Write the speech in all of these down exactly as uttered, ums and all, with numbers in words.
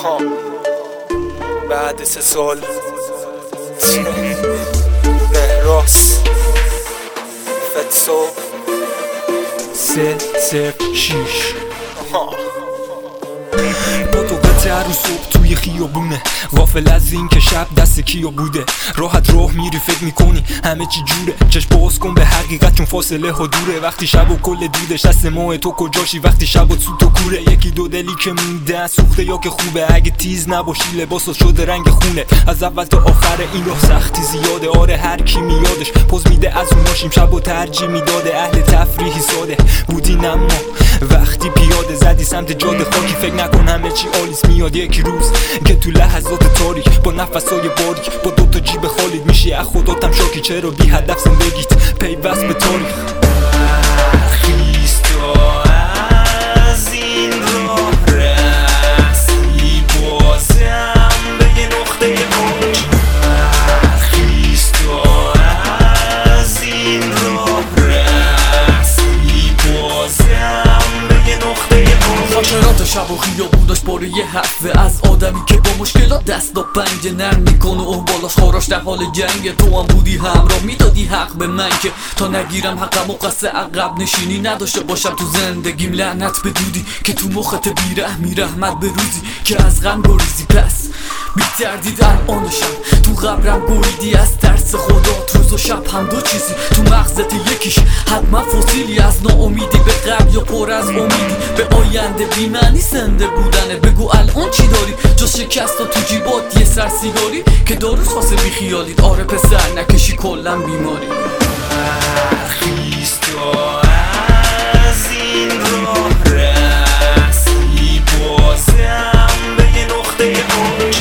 بعد سه سال مهراس فتسو سه سه شیش با تو قطعه رو صبح توی خیابونه، غافل از این که شب دست کیا بوده. راحت راه میری فکر میکنی همه چی جوره، چشم باز کن به حقیقت چون فاصله ها دوره. وقتی شب و کل دودش دست ماه تو کجاشی، وقتی شب و سوت و کوره. یکی دو دلی که موندن سوخته یا که خوبه، اگه تیز نباشی لباسات شده رنگ خونه. از اول تا آخر این راه سختی زیاده، آره هر کی میادش پوز میده از اوناشیم. شب و ترجیح میداده اهل تفریحی ساده بودین، اما وقتی پیاده زدی سمت جاده خاکی فکر نکن همه چی آلیس. میاد یک روز که تو لحظات تاریک با نفسای باریک با دوتا جیب خالید میشی از خوداتم شاکی. چرا بی هدف زندگیت پیوست به تاریخ؟ خیستا از این راه رسی بازم به یه نقطه اوج. خیستا از این راه رسی بازم به یه نقطه اوج. خاطرات شب و خیابوناش باره یه حرفه از آدمی که با مشکلات دست و پنجه نرم میکنه و بالاش خاراش در حال جنگه. تو هم بودی همراه میدادی حق به من که تا نگیرم حقم و قصه عقب نشینی نداشته باشم تو زندگیم. لعنت به دودی که تو مخت بیرحمی، رحمت به روزی که از غم گریزی. پس بی تردید الانشم تو قبرم گویدی از ترس خدا. روز و شب هم دو چیزی تو مغزت، یکیش حتما فسیلی از ناامیدی به قبل یا پر از امیدی به آینده. بی معنی زنده بودنه، بگو الان چی داری جز شکست و تو جیبات یه سر سیگاری که داروز خاصه بی خیالید. آره پسر نکشی کلن بیماری. خیستا از این راه رسی بازم به یه نقطه اوج.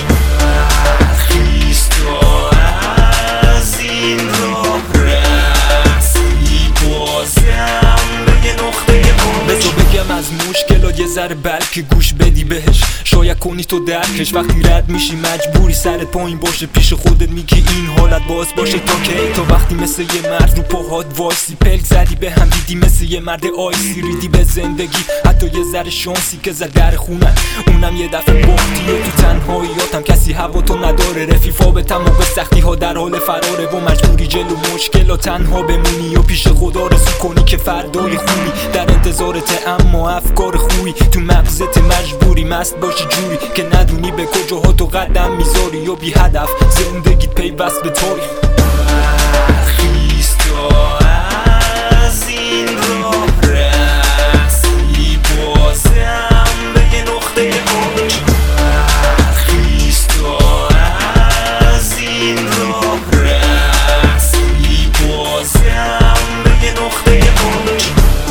خیستا از این راه رسی بازم به یه نقطه اوج. بذار بگم از مشکل یه ذره بلکه گوش بدی بهش، شاید کنی تو درکش. وقتی رد میشی مجبوری سرت پایین باشه، پیش خودت میگی این حالت باز باشه تا کی؟ تا وقتی مثل یه مرد رو پاهات وایسی، پلک زدی به هم دیدی مثل یه مرد آیسی. ریدی به زندگی حتی یه ذره شانسی که زد در خونه، اونم یه دفعه باختی و تو تنهاییاتم کسی هوا تو نداره. رفیفا به تمام سختی ها در حال فراره و مجبوری جلو مشکل تنها بمونی و پیش خدا رسو کنی که فردای خوبی در انتظارت، اما افکار خوبی تو مغزت مجبوری مست باشی جوری که ندونی به کجاها تو قدم میذاری و بی هدف زندگیت پیوست به تاریخ. خیستا از این راه رسی بازم به یه نقطه اوج. خیستا از این راه رسی بازم به یه نقطه اوج.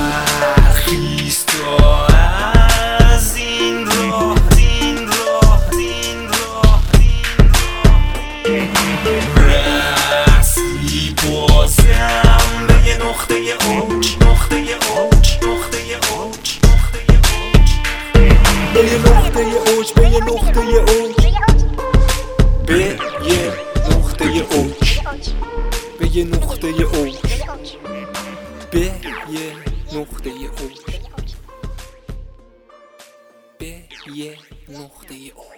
خیستا از این راه این راه این راه این راه رسی بازم به یه نقطه اوج. نقطه اوج نقطه اوج نقطه اوج به یه نقطه اوج به یه نقطه اوج به یه نقطه اوج به یه نقطه اوج به یه نقطه اوج به یه نقطه اوج.